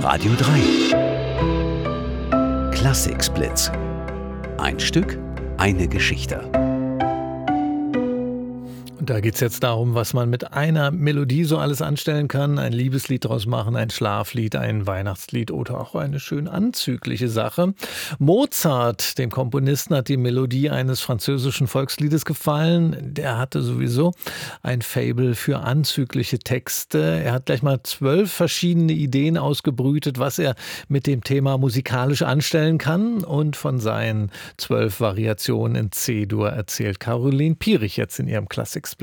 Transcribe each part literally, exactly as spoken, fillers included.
Radio drei. Klassik-Splits. Ein Stück, eine Geschichte. Da geht es jetzt darum, was man mit einer Melodie so alles anstellen kann. Ein Liebeslied draus machen, ein Schlaflied, ein Weihnachtslied oder auch eine schön anzügliche Sache. Mozart, dem Komponisten, hat die Melodie eines französischen Volksliedes gefallen. Der hatte sowieso ein Faible für anzügliche Texte. Er hat gleich mal zwölf verschiedene Ideen ausgebrütet, was er mit dem Thema musikalisch anstellen kann. Und von seinen zwölf Variationen in C-Dur erzählt Caroline Pierich jetzt in ihrem Klassik-Split.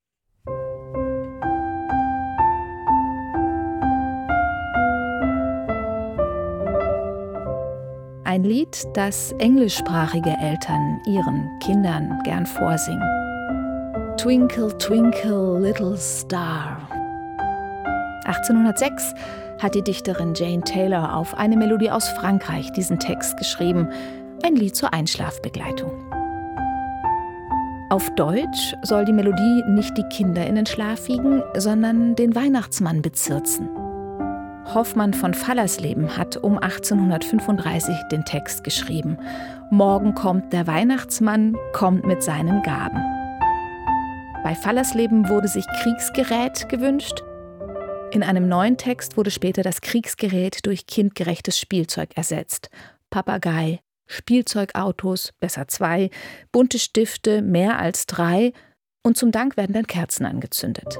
Ein Lied, das englischsprachige Eltern ihren Kindern gern vorsingen. Twinkle, twinkle, little star. achtzehnhundertsechs hat die Dichterin Jane Taylor auf eine Melodie aus Frankreich diesen Text geschrieben. Ein Lied zur Einschlafbegleitung. Auf Deutsch soll die Melodie nicht die Kinder in den Schlaf wiegen, sondern den Weihnachtsmann bezirzen. Hoffmann von Fallersleben hat um achtzehnhundertfünfunddreißig den Text geschrieben. Morgen kommt der Weihnachtsmann, kommt mit seinen Gaben. Bei Fallersleben wurde sich Kriegsgerät gewünscht. In einem neuen Text wurde später das Kriegsgerät durch kindgerechtes Spielzeug ersetzt. Papagei, Spielzeugautos, besser zwei, bunte Stifte, mehr als drei und zum Dank werden dann Kerzen angezündet.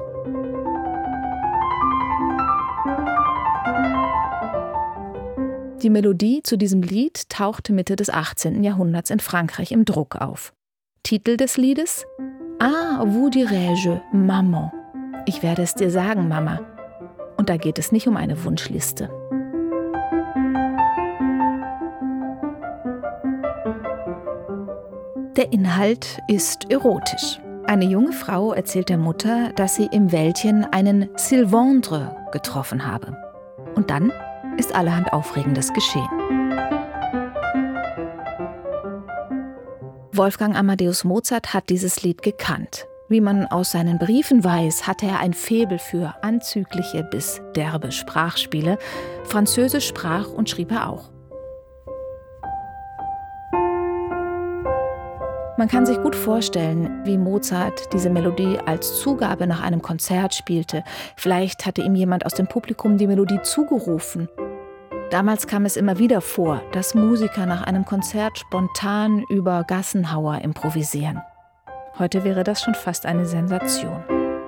Die Melodie zu diesem Lied tauchte Mitte des achtzehnten Jahrhunderts in Frankreich im Druck auf. Titel des Liedes? Ah, vous dirai-je, Maman. Ich werde es dir sagen, Mama. Und da geht es nicht um eine Wunschliste. Der Inhalt ist erotisch. Eine junge Frau erzählt der Mutter, dass sie im Wäldchen einen Sylvandre getroffen habe. Und dann ist allerhand Aufregendes geschehen. Wolfgang Amadeus Mozart hat dieses Lied gekannt. Wie man aus seinen Briefen weiß, hatte er ein Faible für anzügliche bis derbe Sprachspiele. Französisch sprach und schrieb er auch. Man kann sich gut vorstellen, wie Mozart diese Melodie als Zugabe nach einem Konzert spielte. Vielleicht hatte ihm jemand aus dem Publikum die Melodie zugerufen. Damals kam es immer wieder vor, dass Musiker nach einem Konzert spontan über Gassenhauer improvisieren. Heute wäre das schon fast eine Sensation.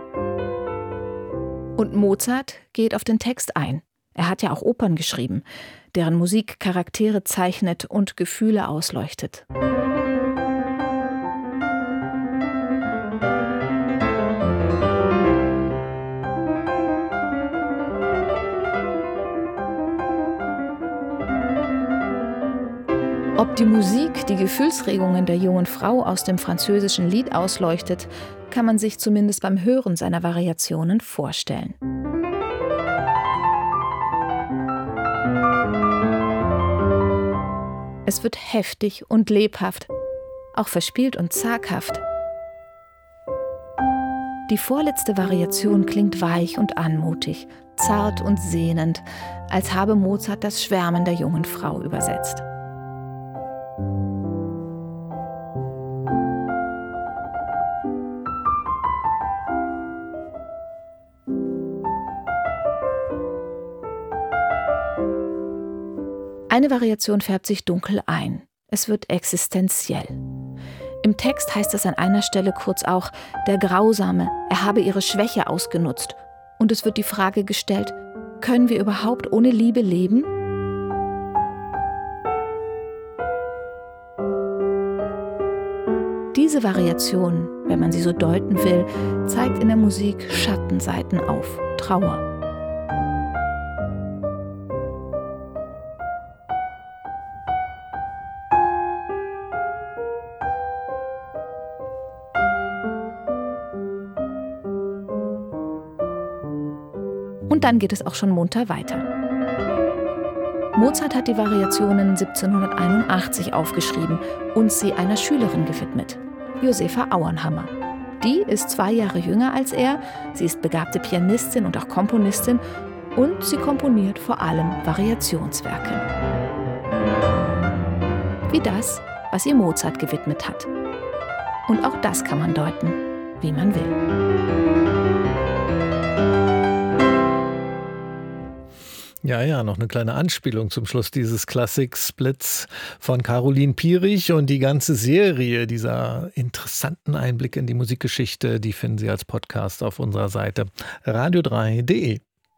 Und Mozart geht auf den Text ein. Er hat ja auch Opern geschrieben, deren Musik Charaktere zeichnet und Gefühle ausleuchtet. Ob die Musik die Gefühlsregungen der jungen Frau aus dem französischen Lied ausleuchtet, kann man sich zumindest beim Hören seiner Variationen vorstellen. Es wird heftig und lebhaft, auch verspielt und zaghaft. Die vorletzte Variation klingt weich und anmutig, zart und sehnend, als habe Mozart das Schwärmen der jungen Frau übersetzt. Eine Variation färbt sich dunkel ein. Es wird existenziell. Im Text heißt es an einer Stelle kurz auch, der Grausame, er habe ihre Schwäche ausgenutzt. Und es wird die Frage gestellt, können wir überhaupt ohne Liebe leben? Diese Variation, wenn man sie so deuten will, zeigt in der Musik Schattenseiten auf, Trauer. Und dann geht es auch schon munter weiter. Mozart hat die Variationen siebzehnhunderteinundachtzig aufgeschrieben und sie einer Schülerin gewidmet, Josefa Auernhammer. Die ist zwei Jahre jünger als er, sie ist begabte Pianistin und auch Komponistin Und sie komponiert vor allem Variationswerke. Wie das, was ihr Mozart gewidmet hat. Und auch das kann man deuten, wie man will. Ja, ja, noch eine kleine Anspielung zum Schluss dieses Klassik-Splits von Caroline Pierich, und die ganze Serie dieser interessanten Einblicke in die Musikgeschichte, die finden Sie als Podcast auf unserer Seite radio drei punkt de.